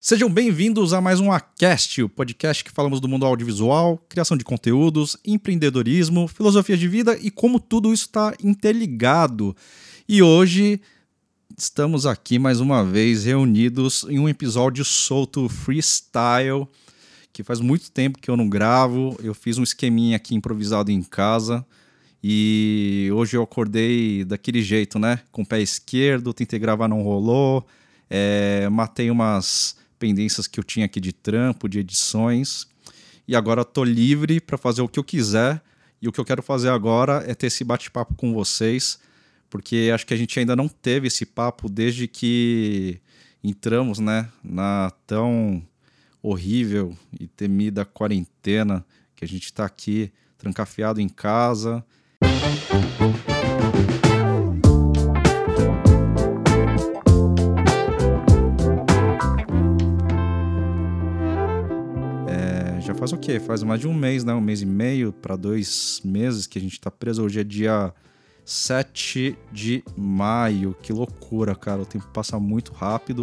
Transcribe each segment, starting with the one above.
Sejam bem-vindos a mais um Acast, o podcast que falamos do mundo audiovisual, criação de conteúdos, empreendedorismo, filosofia de vida e como tudo isso está interligado. E hoje estamos aqui mais uma vez reunidos em um episódio solto freestyle, que faz muito tempo que eu não gravo. Eu fiz um esqueminha aqui improvisado em casa e hoje eu acordei daquele jeito, né? Com o pé esquerdo, tentei gravar, não rolou, matei umas pendências que eu tinha aqui de trampo, de edições, e agora tô livre para fazer o que eu quiser, e o que eu quero fazer agora é ter esse bate-papo com vocês, porque acho que a gente ainda não teve esse papo desde que entramos, né, na tão horrível e temida quarentena, que a gente tá aqui trancafiado em casa. Já faz o quê? Faz mais de um mês, né? Um mês e meio para 2 meses que a gente tá preso. Hoje é dia 7 de maio. Que loucura, cara. O tempo passa muito rápido.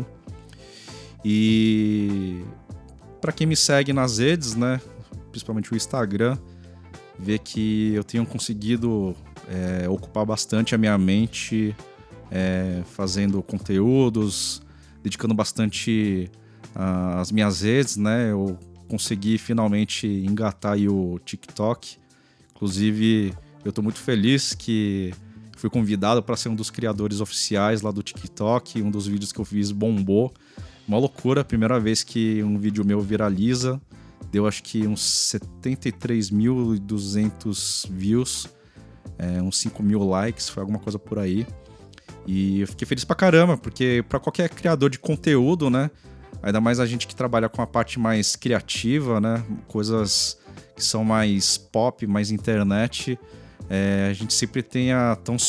E para quem me segue nas redes, né? Principalmente o Instagram, vê que eu tenho conseguido ocupar bastante a minha mente fazendo conteúdos, dedicando bastante às minhas redes, né? Eu consegui finalmente engatar aí o TikTok. Inclusive, eu estou muito feliz que fui convidado para ser um dos criadores oficiais lá do TikTok. Um dos vídeos que eu fiz bombou. Uma loucura, primeira vez que um vídeo meu viraliza. Deu acho que uns 73.200 views, uns 5.000 likes, foi alguma coisa por aí. E eu fiquei feliz pra caramba, porque para qualquer criador de conteúdo, né? Ainda mais a gente que trabalha com a parte mais criativa, né? Coisas que são mais pop, mais internet. A gente sempre tem o tão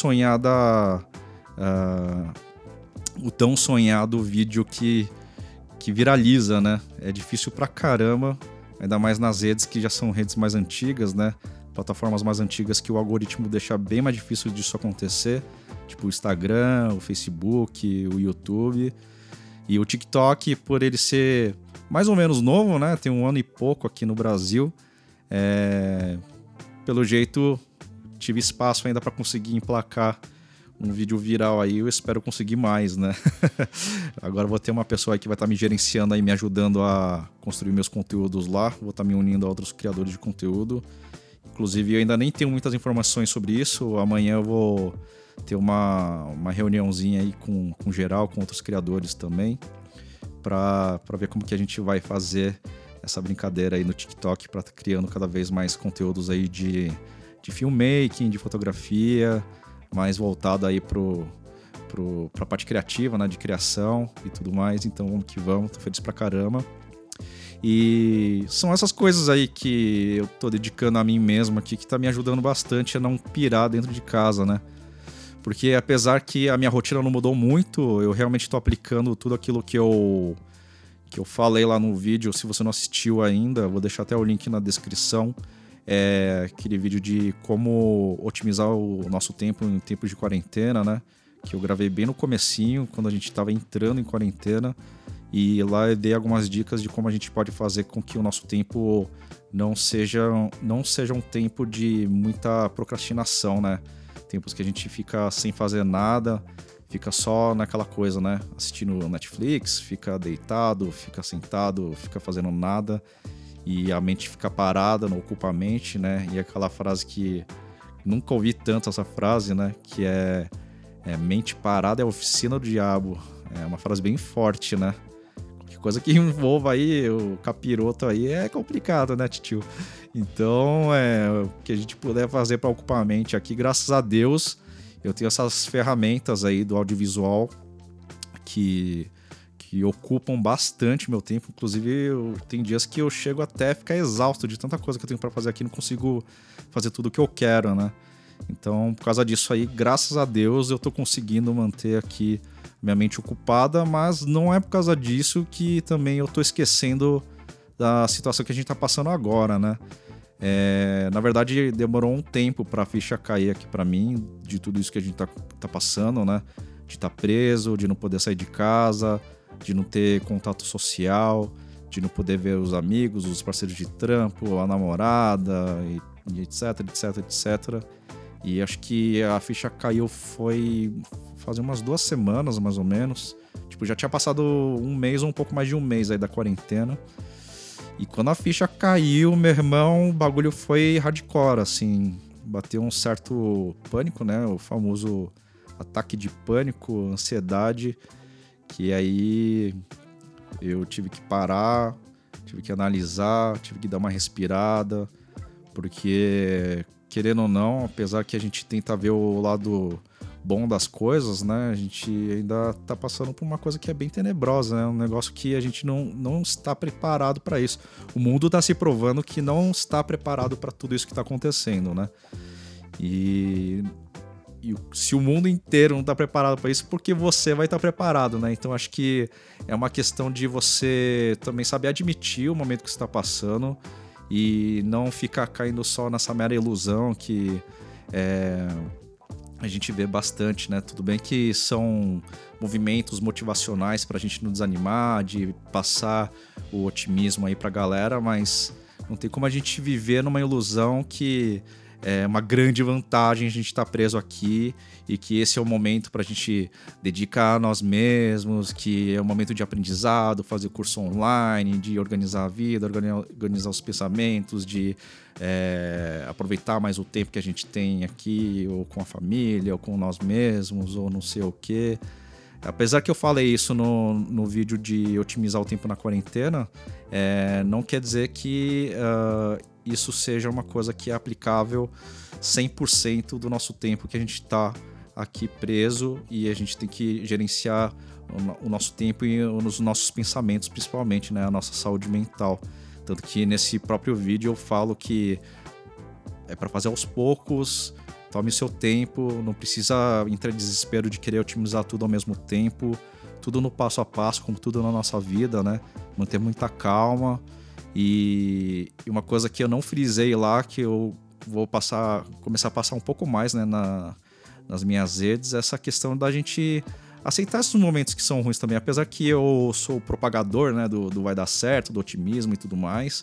sonhado vídeo que viraliza, né? É difícil pra caramba, ainda mais nas redes que já são redes mais antigas, né? Plataformas mais antigas que o algoritmo deixa bem mais difícil disso acontecer. Tipo o Instagram, o Facebook, o YouTube. E o TikTok, por ele ser mais ou menos novo, né? Tem 1 ano e pouco aqui no Brasil. Pelo jeito, tive espaço ainda para conseguir emplacar um vídeo viral aí. Eu espero conseguir mais, né? Agora vou ter uma pessoa aí que vai estar me gerenciando aí, me ajudando a construir meus conteúdos lá. Vou estar me unindo a outros criadores de conteúdo. Inclusive, eu ainda nem tenho muitas informações sobre isso. Amanhã eu vou ter uma reuniãozinha aí com geral, com outros criadores também, para ver como que a gente vai fazer essa brincadeira aí no TikTok, para estar criando cada vez mais conteúdos aí de filmmaking, de fotografia, mais voltado aí pra parte criativa, né, de criação e tudo mais. Então vamos que vamos, tô feliz pra caramba. E são essas coisas aí que eu tô dedicando a mim mesmo aqui, que tá me ajudando bastante a não pirar dentro de casa, né? Porque apesar que a minha rotina não mudou muito, eu realmente estou aplicando tudo aquilo que eu falei lá no vídeo. Se você não assistiu ainda, vou deixar até o link na descrição. Aquele vídeo de como otimizar o nosso tempo em tempos de quarentena, né? Que eu gravei bem no comecinho, quando a gente estava entrando em quarentena. E lá eu dei algumas dicas de como a gente pode fazer com que o nosso tempo não seja um tempo de muita procrastinação, né? Tempos que a gente fica sem fazer nada, fica só naquela coisa, né? Assistindo Netflix, fica deitado, fica sentado, fica fazendo nada e a mente fica parada, não ocupa a mente, né? E aquela frase que nunca ouvi tanto essa frase, né? Que é mente parada é a oficina do diabo. É uma frase bem forte, né? Qualquer coisa que envolva aí o capiroto aí é complicado, né, tio? Então, o que a gente puder fazer para ocupar a mente aqui, graças a Deus, eu tenho essas ferramentas aí do audiovisual que ocupam bastante meu tempo. Inclusive, tem dias que eu chego até a ficar exausto de tanta coisa que eu tenho para fazer aqui, não consigo fazer tudo o que eu quero, né? Então, por causa disso aí, graças a Deus, eu tô conseguindo manter aqui minha mente ocupada, mas não é por causa disso que também eu tô esquecendo da situação que a gente tá passando agora, né? Na verdade, demorou um tempo pra ficha cair aqui pra mim, de tudo isso que a gente tá passando, né? De estar preso, de não poder sair de casa, de não ter contato social, de não poder ver os amigos, os parceiros de trampo, a namorada, e etc, etc, etc. E acho que a ficha caiu foi fazer umas 2 semanas, mais ou menos. Tipo, já tinha passado um mês ou um pouco mais de um mês aí da quarentena. E quando a ficha caiu, meu irmão, o bagulho foi hardcore, assim. Bateu um certo pânico, né? O famoso ataque de pânico, ansiedade. Que aí eu tive que parar, tive que analisar, tive que dar uma respirada. Porque, querendo ou não, apesar que a gente tenta ver o lado bom das coisas, né? A gente ainda tá passando por uma coisa que é bem tenebrosa, né? Um negócio que a gente não está preparado para isso. O mundo tá se provando que não está preparado para tudo isso que tá acontecendo, né? E se o mundo inteiro não tá preparado para isso, porque você vai estar preparado, né? Então acho que é uma questão de você também saber admitir o momento que você tá passando e não ficar caindo só nessa mera ilusão que a gente vê bastante, né? Tudo bem que são movimentos motivacionais pra gente não desanimar, de passar o otimismo aí pra galera, mas não tem como a gente viver numa ilusão que é uma grande vantagem a gente estar preso aqui e que esse é o momento pra gente dedicar a nós mesmos, que é um momento de aprendizado, fazer curso online, de organizar a vida, organizar os pensamentos, de aproveitar mais o tempo que a gente tem aqui, ou com a família, ou com nós mesmos, ou não sei o quê. Apesar que eu falei isso no vídeo de otimizar o tempo na quarentena, não quer dizer que isso seja uma coisa que é aplicável 100% do nosso tempo que a gente está aqui preso, e a gente tem que gerenciar o nosso tempo e os nossos pensamentos, principalmente, né, a nossa saúde mental. Tanto que nesse próprio vídeo eu falo que é para fazer aos poucos, tome o seu tempo, não precisa entrar em desespero de querer otimizar tudo ao mesmo tempo, tudo no passo a passo, como tudo na nossa vida, né? Manter muita calma. E uma coisa que eu não frisei lá, que eu vou começar a passar um pouco mais, né, nas minhas redes, é essa questão da gente aceitar esses momentos que são ruins também. Apesar que eu sou propagador, né, do vai dar certo, do otimismo e tudo mais,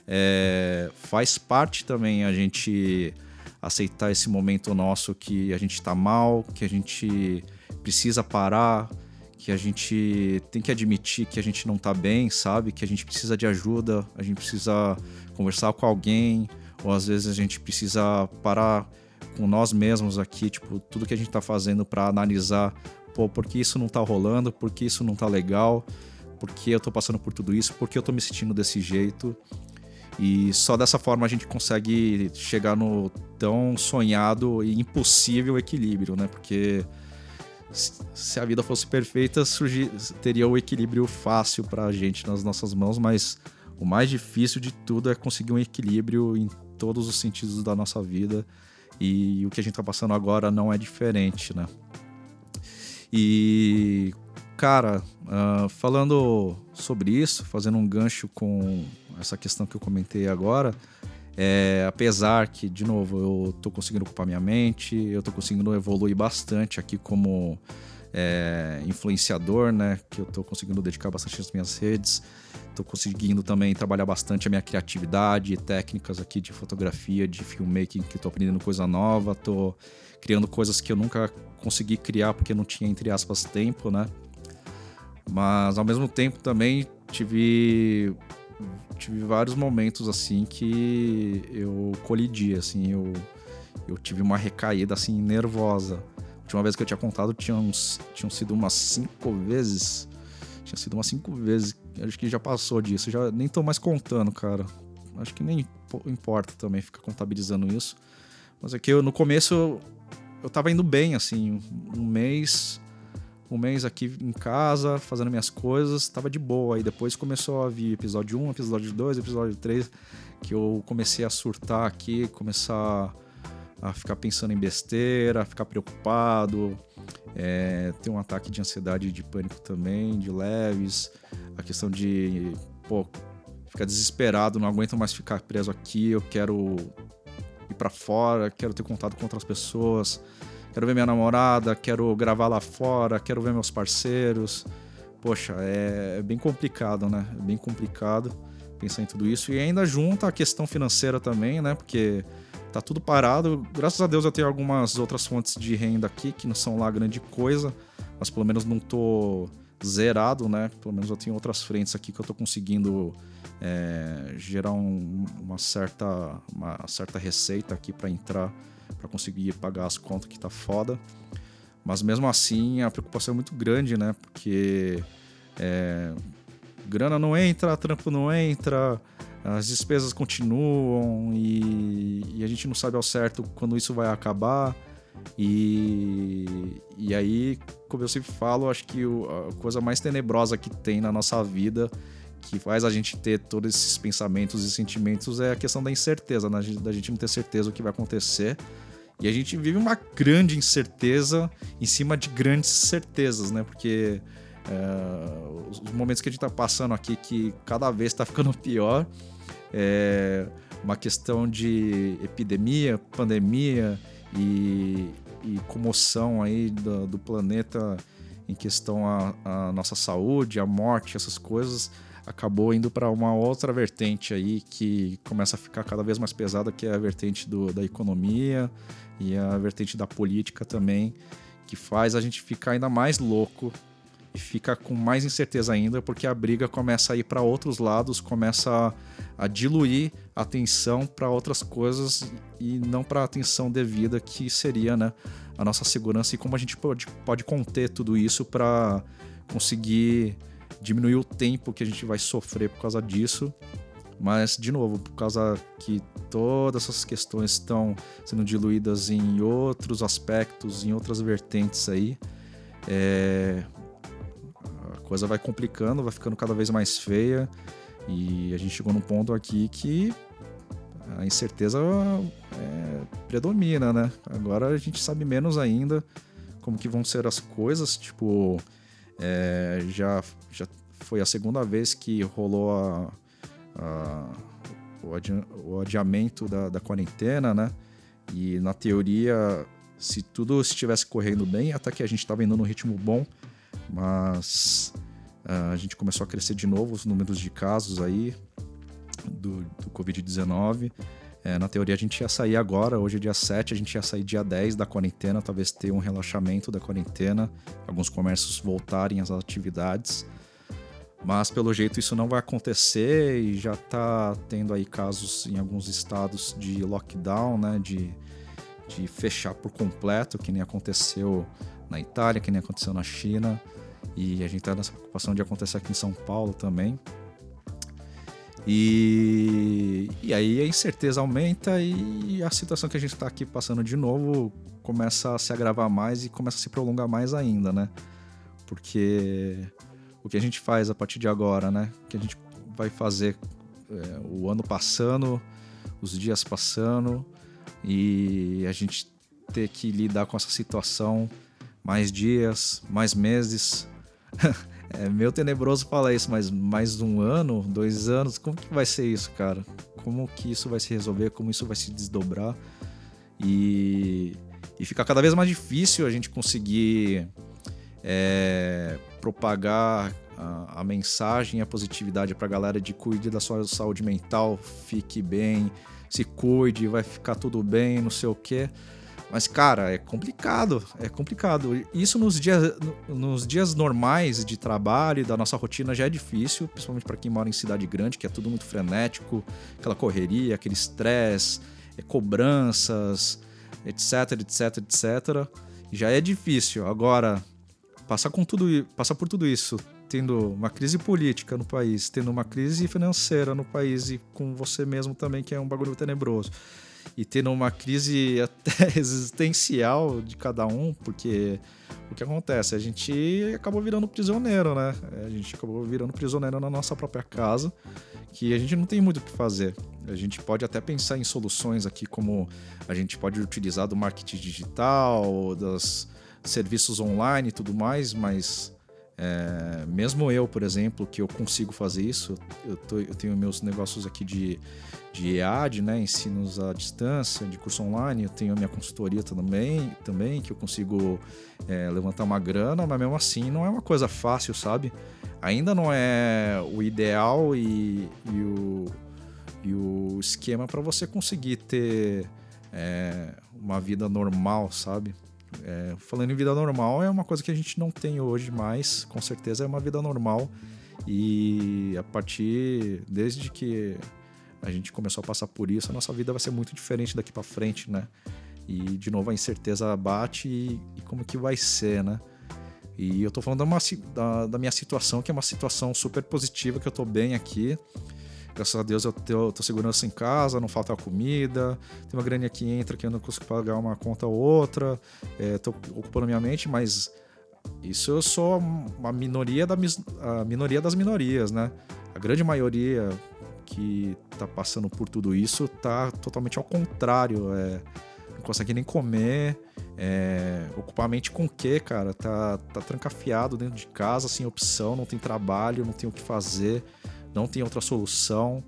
faz parte também a gente aceitar esse momento nosso que a gente tá mal, que a gente precisa parar, que a gente tem que admitir que a gente não tá bem, sabe? Que a gente precisa de ajuda, a gente precisa conversar com alguém, ou às vezes a gente precisa parar com nós mesmos aqui, tipo, tudo que a gente tá fazendo para analisar, pô, por que isso não tá rolando, por que isso não tá legal, por que eu tô passando por tudo isso, por que eu tô me sentindo desse jeito. E só dessa forma a gente consegue chegar no tão sonhado e impossível equilíbrio, né? Porque se a vida fosse perfeita, teria o equilíbrio fácil pra gente nas nossas mãos, mas o mais difícil de tudo é conseguir um equilíbrio em todos os sentidos da nossa vida, e o que a gente tá passando agora não é diferente, né? E, cara, falando sobre isso, fazendo um gancho com essa questão que eu comentei agora, apesar que, de novo, eu tô conseguindo ocupar minha mente, eu tô conseguindo evoluir bastante aqui como influenciador, né? Que eu tô conseguindo dedicar bastante às minhas redes, tô conseguindo também trabalhar bastante a minha criatividade, técnicas aqui de fotografia, de filmmaking, que eu tô aprendendo coisa nova, tô criando coisas que eu nunca consegui criar porque não tinha, entre aspas, tempo, né? Mas ao mesmo tempo também tive vários momentos assim que eu colidi, assim, eu tive uma recaída assim nervosa. A última vez que eu tinha contado tinham sido umas 5 vezes. Tinha sido umas 5 vezes. Acho que já passou disso. Já nem tô mais contando, cara. Acho que nem importa também ficar contabilizando isso. Mas é que no começo eu tava indo bem, assim, um mês aqui em casa, fazendo minhas coisas, tava de boa. Aí depois começou a vir episódio 1, episódio 2, episódio 3, que eu comecei a surtar aqui, começar a ficar pensando em besteira, a ficar preocupado, ter um ataque de ansiedade e de pânico também, de leves, a questão de, ficar desesperado, não aguento mais ficar preso aqui, eu quero ir pra fora, quero ter contato com outras pessoas, quero ver minha namorada, quero gravar lá fora, quero ver meus parceiros, poxa, é bem complicado, né? É bem complicado pensar em tudo isso. E ainda junta a questão financeira também, né? Porque tá tudo parado. Graças a Deus eu tenho algumas outras fontes de renda aqui, que não são lá grande coisa, mas pelo menos não tô zerado, né? Pelo menos eu tenho outras frentes aqui que eu tô conseguindo gerar uma certa receita aqui para entrar, para conseguir pagar as contas, que tá foda. Mas mesmo assim a preocupação é muito grande, né? Porque grana não entra, trampo não entra, as despesas continuam e a gente não sabe ao certo quando isso vai acabar. E aí, como eu sempre falo, acho que a coisa mais tenebrosa que tem na nossa vida, que faz a gente ter todos esses pensamentos e sentimentos, é a questão da incerteza, né? Da gente não ter certeza do que vai acontecer. E a gente vive uma grande incerteza em cima de grandes certezas, né? Porque os momentos que a gente está passando aqui, que cada vez está ficando pior, uma questão de epidemia, pandemia e comoção aí do planeta em questão a nossa saúde, a morte, essas coisas, acabou indo para uma outra vertente aí que começa a ficar cada vez mais pesada, que é a vertente da economia e a vertente da política também, que faz a gente ficar ainda mais louco e fica com mais incerteza ainda, porque a briga começa a ir para outros lados, começa a diluir a atenção para outras coisas e não para a atenção devida, que seria, né, a nossa segurança e como a gente pode conter tudo isso para conseguir diminuir o tempo que a gente vai sofrer por causa disso. Mas, de novo, por causa que todas essas questões estão sendo diluídas em outros aspectos, em outras vertentes aí, a coisa vai complicando, vai ficando cada vez mais feia, e a gente chegou num ponto aqui que a incerteza predomina, né? Agora a gente sabe menos ainda como que vão ser as coisas, tipo, já foi a segunda vez que rolou o adiamento da quarentena, né? E na teoria, se tudo estivesse correndo bem, até que a gente estava indo num ritmo bom, mas a gente começou a crescer de novo os números de casos aí do Covid-19. Na teoria a gente ia sair agora, hoje é dia 7, a gente ia sair dia 10 da quarentena, talvez ter um relaxamento da quarentena, alguns comércios voltarem às atividades, mas pelo jeito isso não vai acontecer e já está tendo aí casos em alguns estados de lockdown, né, de fechar por completo, que nem aconteceu na Itália, que nem aconteceu na China, e a gente está nessa preocupação de acontecer aqui em São Paulo também. E aí a incerteza aumenta e a situação que a gente está aqui passando de novo começa a se agravar mais e começa a se prolongar mais ainda, né? Porque o que a gente faz a partir de agora, né? O que a gente vai fazer o ano passando, os dias passando, e a gente ter que lidar com essa situação mais dias, mais meses. É meio tenebroso falar isso, mas mais um ano, 2 anos, como que vai ser isso, cara? Como que isso vai se resolver? Como isso vai se desdobrar? E fica cada vez mais difícil a gente conseguir propagar a mensagem e a positividade pra galera de cuide da sua saúde mental, fique bem, se cuide, vai ficar tudo bem, não sei o quê. Mas, cara, é complicado. Isso nos dias normais de trabalho e da nossa rotina já é difícil, principalmente para quem mora em cidade grande, que é tudo muito frenético, aquela correria, aquele estresse, cobranças, etc. Já é difícil. Agora, passar por tudo isso, tendo uma crise política no país, tendo uma crise financeira no país e com você mesmo também, que é um bagulho tenebroso, e tendo uma crise até existencial de cada um, porque o que acontece? A gente acabou virando prisioneiro, né? A gente acabou virando prisioneiro na nossa própria casa, que a gente não tem muito o que fazer. A gente pode até pensar em soluções aqui, como a gente pode utilizar do marketing digital, dos serviços online e tudo mais, mas Mesmo eu, por exemplo, que eu consigo fazer isso, eu tenho meus negócios aqui de EAD, né, ensinos à distância, de curso online, eu tenho a minha consultoria também que eu consigo levantar uma grana, mas mesmo assim não é uma coisa fácil, sabe? Ainda não é o ideal e o esquema para você conseguir ter uma vida normal, sabe? Falando em vida normal, é uma coisa que a gente não tem hoje mais, com certeza é uma vida normal, e desde que a gente começou a passar por isso, a nossa vida vai ser muito diferente daqui para frente, né? E de novo a incerteza bate e como que vai ser, né? E eu tô falando da minha situação, que é uma situação super positiva, que eu tô bem aqui. Graças a Deus eu tô segurança em casa, não falta comida, tem uma graninha que entra que eu não consigo pagar uma conta ou outra, tô ocupando minha mente, mas isso eu sou uma minoria das minorias, né? A grande maioria que tá passando por tudo isso tá totalmente ao contrário, não consegue nem comer, ocupar a mente com o quê, cara? Tá trancafiado dentro de casa, sem opção, não tem trabalho, não tem o que fazer, não tem outra solução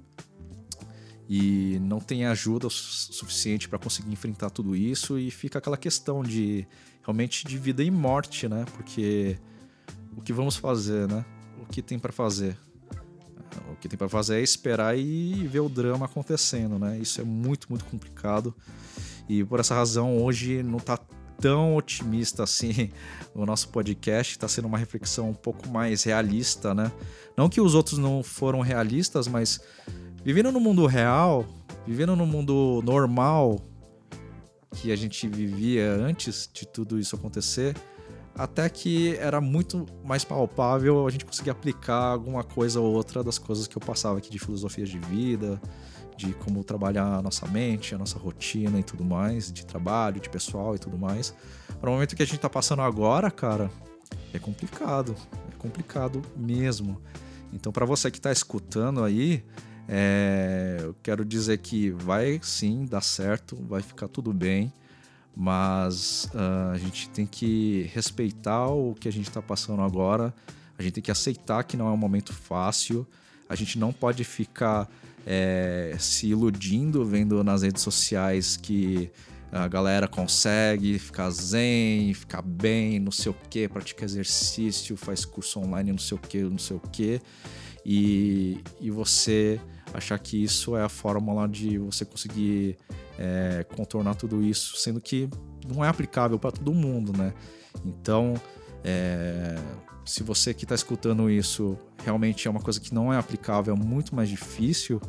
e não tem ajuda suficiente para conseguir enfrentar tudo isso, e fica aquela questão realmente de vida e morte, né? Porque o que vamos fazer, né? O que tem para fazer? O que tem para fazer é esperar e ver o drama acontecendo, né? Isso é muito, muito complicado, e por essa razão hoje não tá tão otimista assim o nosso podcast, está sendo uma reflexão um pouco mais realista, né? Não que os outros não foram realistas, mas vivendo no mundo real, vivendo no mundo normal que a gente vivia antes de tudo isso acontecer, até que era muito mais palpável a gente conseguir aplicar alguma coisa ou outra das coisas que eu passava aqui de filosofias de vida, de como trabalhar a nossa mente, a nossa rotina e tudo mais, de trabalho, de pessoal e tudo mais. Para o momento que a gente tá passando agora, cara, é complicado mesmo. Então, para você que tá escutando aí, eu quero dizer que vai sim dar certo, vai ficar tudo bem, mas a gente tem que respeitar o que a gente tá passando agora, a gente tem que aceitar que não é um momento fácil, a gente não pode ficar se iludindo, vendo nas redes sociais que a galera consegue ficar zen, ficar bem, não sei o que, pratica exercício, faz curso online, não sei o que, e você achar que isso é a fórmula de você conseguir contornar tudo isso, sendo que não é aplicável para todo mundo, né? Então, se você que está escutando isso realmente é uma coisa que não é aplicável, é muito mais difícil,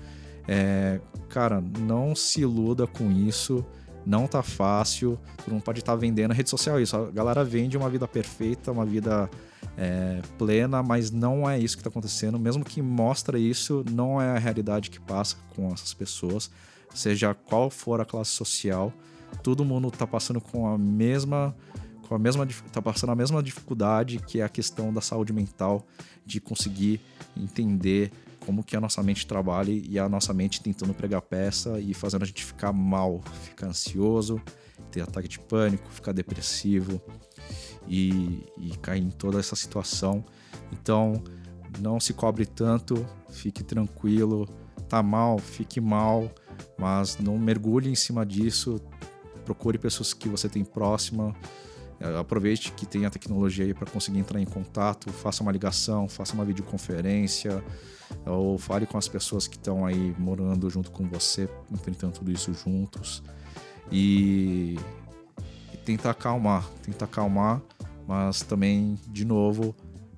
cara, não se iluda com isso, não tá fácil, tu não pode estar vendendo na rede social isso, a galera vende uma vida perfeita, uma vida plena, mas não é isso que está acontecendo, mesmo que mostra isso, não é a realidade que passa com essas pessoas, seja qual for a classe social, todo mundo está passando tá passando a mesma dificuldade, que é a questão da saúde mental, de conseguir entender como que a nossa mente trabalha, e a nossa mente tentando pregar peça e fazendo a gente ficar mal, ficar ansioso, ter ataque de pânico, ficar depressivo e cair em toda essa situação. Então, não se cobre tanto, fique tranquilo, tá mal, fique mal, mas não mergulhe em cima disso, procure pessoas que você tem próxima, aproveite que tem a tecnologia aí para conseguir entrar em contato, faça uma ligação, faça uma videoconferência, ou fale com as pessoas que estão aí morando junto com você, enfrentando tudo isso juntos, e tentar acalmar, mas também, de novo,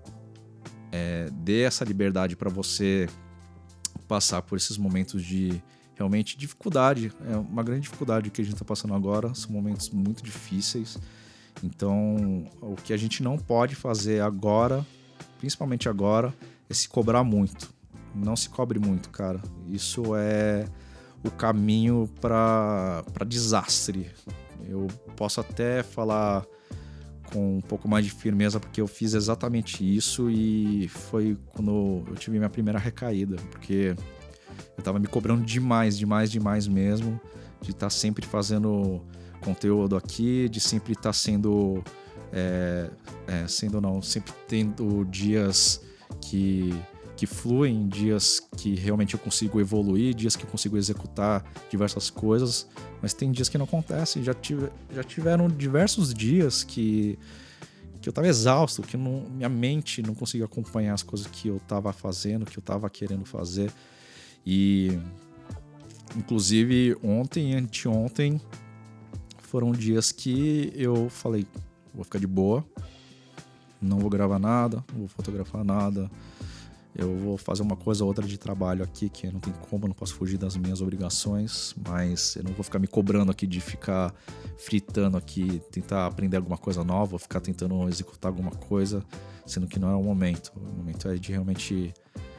dê essa liberdade para você passar por esses momentos de realmente dificuldade, uma grande dificuldade que a gente está passando agora, são momentos muito difíceis. Então, o que a gente não pode fazer agora, principalmente agora, é se cobrar muito. Não se cobre muito, cara. Isso é o caminho para desastre. Eu posso até falar com um pouco mais de firmeza, porque eu fiz exatamente isso, e foi quando eu tive minha primeira recaída, porque eu tava me cobrando demais mesmo, de estar sempre fazendo conteúdo aqui, de sempre estar sendo sendo ou não, sempre tendo dias que fluem, dias que realmente eu consigo evoluir, dias que eu consigo executar diversas coisas, mas tem dias que não acontecem. Já tiveram diversos dias que eu tava exausto, que minha mente não conseguia acompanhar as coisas que eu tava fazendo, que eu tava querendo fazer. E inclusive ontem e anteontem foram dias que eu falei, vou ficar de boa, não vou gravar nada, não vou fotografar nada, eu vou fazer uma coisa ou outra de trabalho aqui, que não tem como, eu não posso fugir das minhas obrigações, mas eu não vou ficar me cobrando aqui de ficar fritando aqui, tentar aprender alguma coisa nova, ficar tentando executar alguma coisa, sendo que não é o momento. O momento é de realmente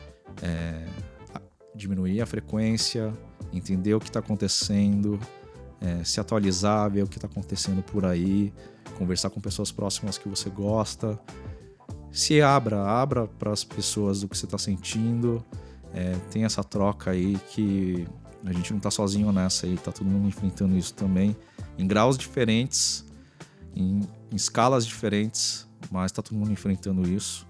diminuir a frequência, entender o que está acontecendo, se atualizar, ver o que está acontecendo por aí, conversar com pessoas próximas que você gosta. Se abra para as pessoas do que você está sentindo. Tem essa troca aí que a gente não está sozinho nessa aí, tá todo mundo enfrentando isso também, em graus diferentes, em escalas diferentes, mas tá todo mundo enfrentando isso.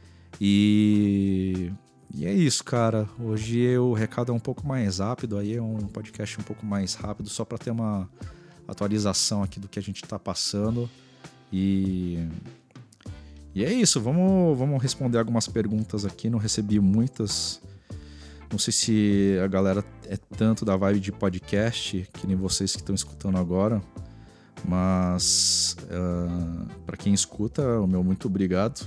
E é isso, cara. Hoje o recado é um pouco mais rápido, aí é um podcast um pouco mais rápido, só para ter uma atualização aqui do que a gente tá passando. E é isso, vamos responder algumas perguntas aqui, não recebi muitas. Não sei se a galera é tanto da vibe de podcast, que nem vocês que estão escutando agora, mas para quem escuta, o meu muito obrigado.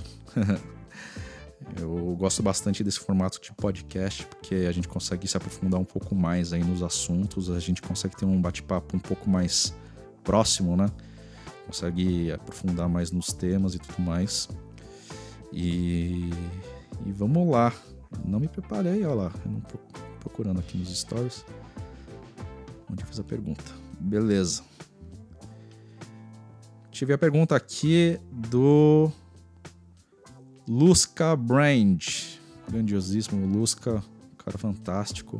Eu gosto bastante desse formato de podcast, porque a gente consegue se aprofundar um pouco mais aí nos assuntos, a gente consegue ter um bate-papo um pouco mais próximo, né? Consegue aprofundar mais nos temas e tudo mais. E vamos lá. Não me preparei, olha lá. Eu não tô procurando aqui nos stories onde eu fiz a pergunta. Beleza. Tive a pergunta aqui do Lusca Brand. Grandiosíssimo Lusca, cara fantástico.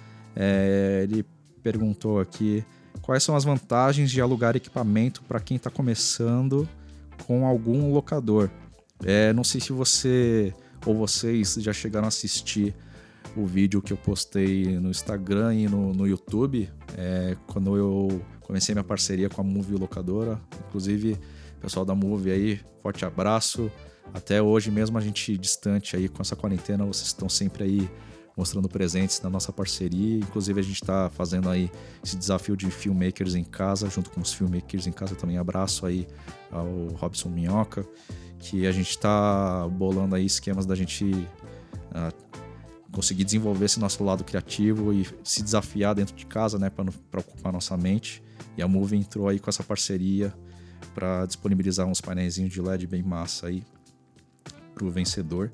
Ele perguntou aqui: quais são as vantagens de alugar equipamento para quem está começando com algum locador? Não sei se você ou vocês já chegaram a assistir o vídeo que eu postei no Instagram e no YouTube, quando eu comecei minha parceria com a Movie Locadora. Inclusive, pessoal da Movie aí, forte abraço. Até hoje mesmo a gente distante aí com essa quarentena, vocês estão sempre aí mostrando presentes na nossa parceria. Inclusive a gente está fazendo aí esse desafio de filmmakers em casa, junto com os filmmakers em casa. Eu também abraço aí ao Robson Minhoca, que a gente está bolando aí esquemas da gente conseguir desenvolver esse nosso lado criativo e se desafiar dentro de casa, né, para ocupar nossa mente. E a Movie entrou aí com essa parceria para disponibilizar uns painéis de LED bem massa aí para o vencedor.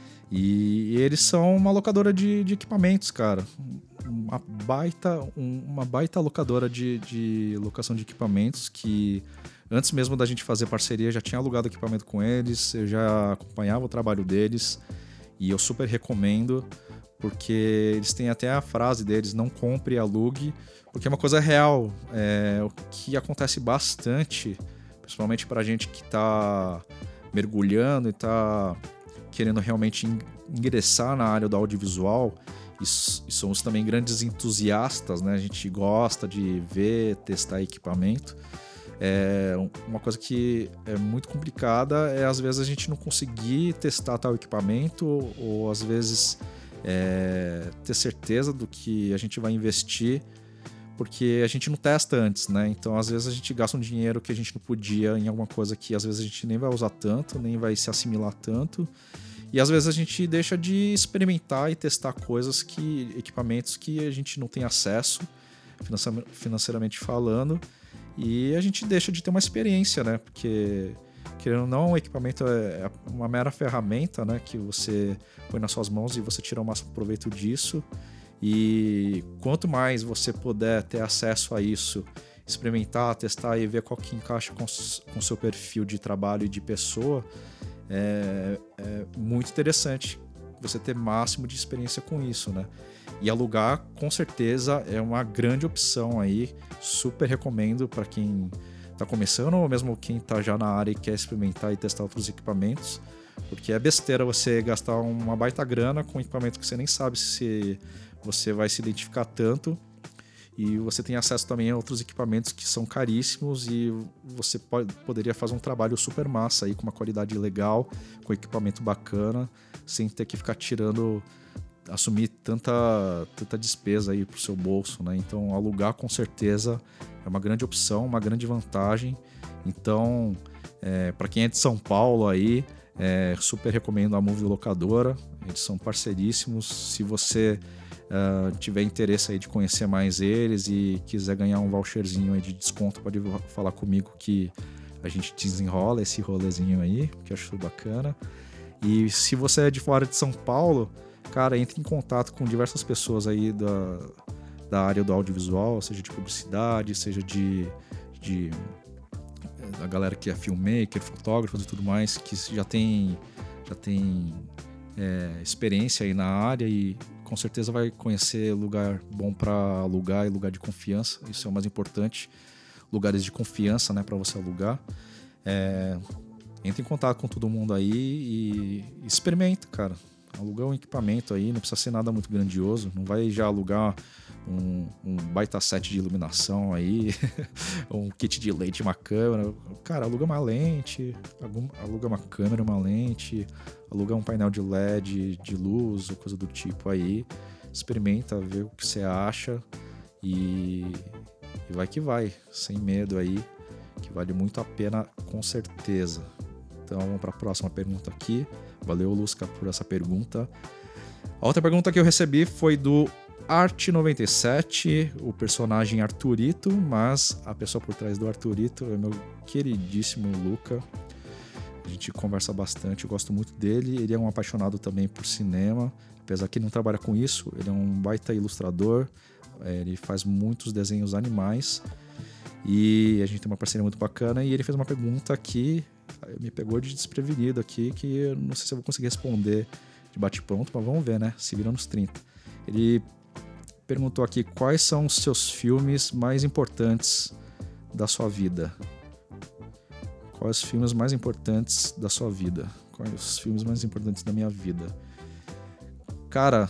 E eles são uma locadora de equipamentos, cara. Uma baita locadora de locação de equipamentos, que antes mesmo da gente fazer parceria já tinha alugado equipamento com eles, eu já acompanhava o trabalho deles e eu super recomendo, porque eles têm até a frase deles: não compre e alugue, porque é uma coisa real. O que acontece bastante, principalmente pra gente que tá mergulhando e tá querendo realmente ingressar na área do audiovisual, e somos também grandes entusiastas, né? A gente gosta de ver, testar equipamento. Uma coisa que é muito complicada às vezes a gente não conseguir testar tal equipamento, ou às vezes ter certeza do que a gente vai investir, porque a gente não testa antes, né? Então, às vezes a gente gasta um dinheiro que a gente não podia em alguma coisa que às vezes a gente nem vai usar tanto, nem vai se assimilar tanto. E às vezes a gente deixa de experimentar e testar equipamentos que a gente não tem acesso, financeiramente falando, e a gente deixa de ter uma experiência, né? Porque, querendo ou não, o equipamento é uma mera ferramenta, né? Que você põe nas suas mãos e você tira o máximo proveito disso. E quanto mais você puder ter acesso a isso, experimentar, testar e ver qual que encaixa com o seu perfil de trabalho e de pessoa, é muito interessante você ter máximo de experiência com isso, né? E alugar, com certeza, é uma grande opção aí. Super recomendo para quem está começando ou mesmo quem está já na área e quer experimentar e testar outros equipamentos, porque é besteira você gastar uma baita grana com um equipamento que você nem sabe se você vai se identificar tanto, e você tem acesso também a outros equipamentos que são caríssimos e você poderia fazer um trabalho super massa aí, com uma qualidade legal, com equipamento bacana, sem ter que ficar assumir tanta despesa aí pro seu bolso, né? Então alugar com certeza é uma grande opção, uma grande vantagem. Então, para quem é de São Paulo aí, super recomendo a Movie Locadora, eles são parceiríssimos. Se você tiver interesse aí de conhecer mais eles e quiser ganhar um voucherzinho aí de desconto, pode falar comigo que a gente desenrola esse rolezinho aí, que eu acho bacana. E se você é de fora de São Paulo, cara, entre em contato com diversas pessoas aí da área do audiovisual, seja de publicidade, seja a galera que é filmmaker, fotógrafos e tudo mais, que já tem experiência aí na área e com certeza vai conhecer lugar bom para alugar e lugar de confiança. Isso é o mais importante, lugares de confiança, né, para você alugar. Entre em contato com todo mundo aí e experimenta, cara. Alugar um equipamento aí, não precisa ser nada muito grandioso, não vai já alugar um baita set de iluminação aí, um kit de lente, uma câmera. Cara, aluga uma lente, aluga uma câmera, uma lente, aluga um painel de LED, de luz ou coisa do tipo aí. Experimenta, vê o que você acha e vai que vai, sem medo aí, que vale muito a pena com certeza. Então vamos para a próxima pergunta aqui. Valeu, Lusca, por essa pergunta. A outra pergunta que eu recebi foi do Art97, o personagem Arthurito, mas a pessoa por trás do Arthurito é meu queridíssimo Luca. A gente conversa bastante, eu gosto muito dele. Ele é um apaixonado também por cinema, apesar que ele não trabalha com isso. Ele é um baita ilustrador, ele faz muitos desenhos animais e a gente tem uma parceria muito bacana. E ele fez uma pergunta que me pegou de desprevenido aqui, que eu não sei se eu vou conseguir responder de bate-pronto, mas vamos ver, né? Se vira nos 30. Ele perguntou aqui: quais são os seus filmes mais importantes da sua vida? Quais os filmes mais importantes da sua vida? Quais os filmes mais importantes da minha vida? Cara,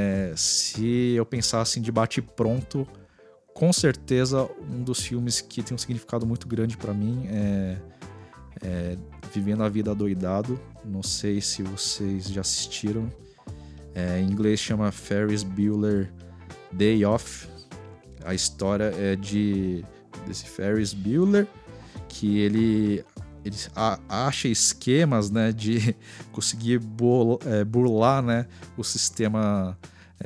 se eu pensar assim de bate-pronto, com certeza um dos filmes que tem um significado muito grande para mim é Vivendo a Vida Adoidado. Não sei se vocês já assistiram. Em inglês chama Ferris Bueller Day Off. A história é desse Ferris Bueller, que ele acha esquemas, né, de conseguir burlar, né, o sistema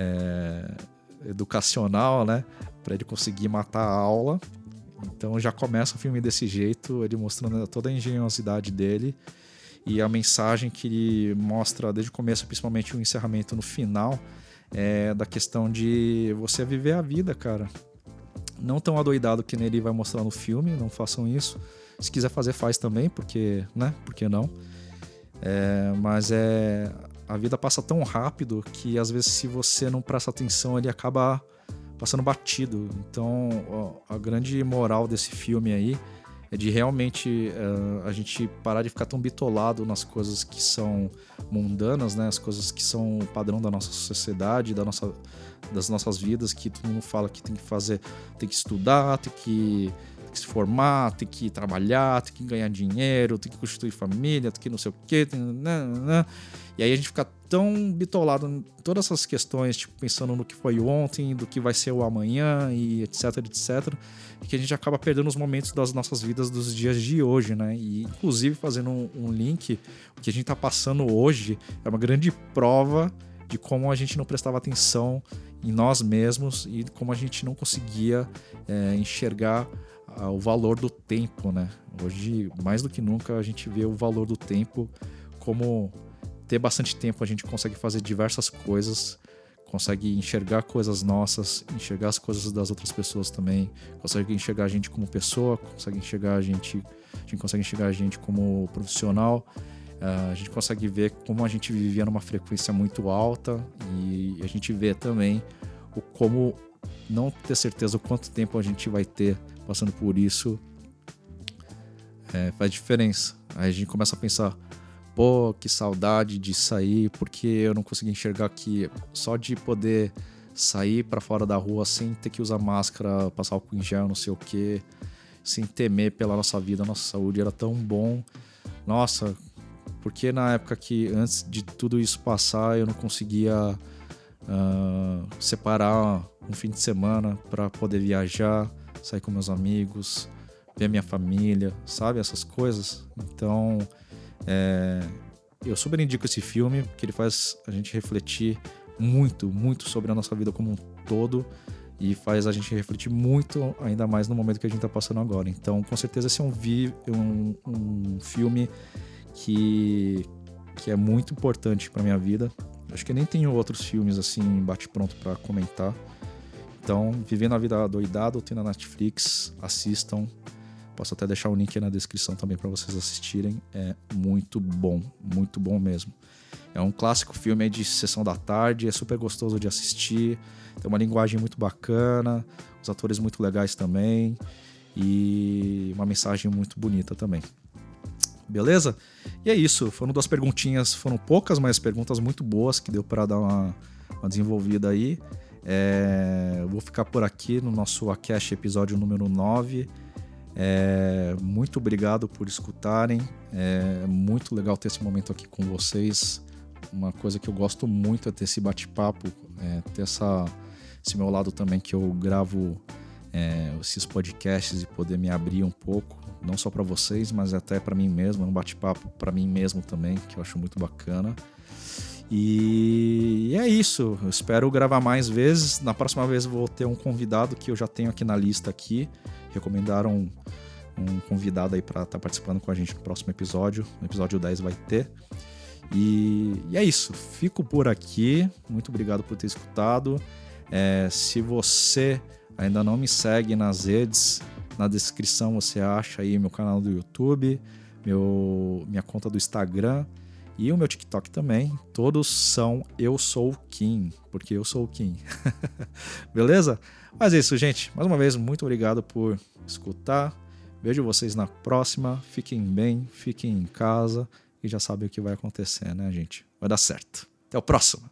educacional, né, para ele conseguir matar a aula. Então já começa o filme desse jeito, ele mostrando toda a engenhosidade dele e a mensagem que ele mostra desde o começo, principalmente o encerramento no final, da questão de você viver a vida, cara. Não tão adoidado que ele vai mostrar no filme, não façam isso. Se quiser fazer, faz também, porque, né? Por que não? Mas a vida passa tão rápido que às vezes se você não presta atenção, ele acaba passando batido. Então a grande moral desse filme aí é de realmente a gente parar de ficar tão bitolado nas coisas que são mundanas, né? As coisas que são o padrão da nossa sociedade, das nossas vidas, que todo mundo fala que tem que fazer, tem que estudar, tem que se formar, tem que trabalhar, tem que ganhar dinheiro, tem que constituir família, tem que não sei o quê, e aí a gente fica tão bitolado em todas essas questões, tipo, pensando no que foi ontem, do que vai ser o amanhã e etc, e que a gente acaba perdendo os momentos das nossas vidas dos dias de hoje, né? E inclusive fazendo um link, o que a gente tá passando hoje é uma grande prova de como a gente não prestava atenção em nós mesmos e como a gente não conseguia enxergar o valor do tempo, né? Hoje, mais do que nunca, a gente vê o valor do tempo como ter bastante tempo, a gente consegue fazer diversas coisas, consegue enxergar coisas nossas, enxergar as coisas das outras pessoas também, consegue enxergar a gente como pessoa, consegue enxergar a gente consegue enxergar a gente como profissional, a gente consegue ver como a gente vivia numa frequência muito alta e a gente vê também como não ter certeza o quanto tempo a gente vai ter passando por isso faz diferença. Aí a gente começa a pensar, pô, que saudade de sair, porque eu não consegui enxergar que só de poder sair pra fora da rua sem ter que usar máscara, passar álcool em gel, não sei o quê, sem temer pela nossa vida, nossa saúde, era tão bom. Nossa, porque na época que antes de tudo isso passar eu não conseguia separar um fim de semana para poder viajar, sair com meus amigos, ver minha família, sabe? Essas coisas. Então, eu super indico esse filme, porque ele faz a gente refletir muito, muito sobre a nossa vida como um todo e faz a gente refletir muito, ainda mais no momento que a gente está passando agora. Então, com certeza, esse é um filme que é muito importante para minha vida. Acho que nem tenho outros filmes assim, bate-pronto para comentar. Então, Vivendo a Vida Adoidado, tem na Netflix, assistam. Posso até deixar o link aí na descrição também para vocês assistirem. É muito bom mesmo. É um clássico filme de sessão da tarde, é super gostoso de assistir, tem uma linguagem muito bacana, os atores muito legais também e uma mensagem muito bonita também. Beleza? E é isso, foram 2 perguntinhas, foram poucas, mas perguntas muito boas que deu para dar uma desenvolvida aí. Eu vou ficar por aqui no nosso Acast episódio número 9. Muito obrigado por escutarem, é muito legal ter esse momento aqui com vocês. Uma coisa que eu gosto muito é ter esse bate-papo, ter esse meu lado também que eu gravo esses podcasts e poder me abrir um pouco, não só para vocês, mas até para mim mesmo. É um bate-papo para mim mesmo também, que eu acho muito bacana. E é isso, eu espero gravar mais vezes. Na próxima vez eu vou ter um convidado que eu já tenho aqui na lista aqui. Recomendaram um convidado aí para estar participando com a gente no próximo episódio. No episódio 10 vai ter. E é isso, fico por aqui. Muito obrigado por ter escutado. Se você ainda não me segue nas redes, na descrição você acha aí meu canal do YouTube, minha conta do Instagram e o meu TikTok também. Todos são Eu Sou o Kim, porque eu sou o Kim. Beleza? Mas é isso, gente. Mais uma vez, muito obrigado por escutar. Vejo vocês na próxima. Fiquem bem, fiquem em casa e já sabem o que vai acontecer, né, gente? Vai dar certo. Até o próximo.